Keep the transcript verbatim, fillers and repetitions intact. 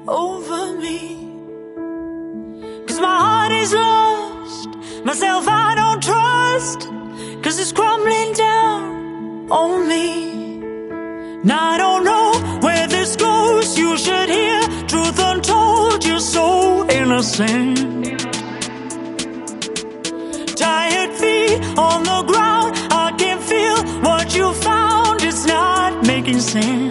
over me. 'Cause my heart is lost, myself I don't trust, 'cause it's crumbling down on me. Now I don't know where this goes, you should hear truth untold, you're so innocent. Tired feet on the ground, I can feel what you found, it's not making sense.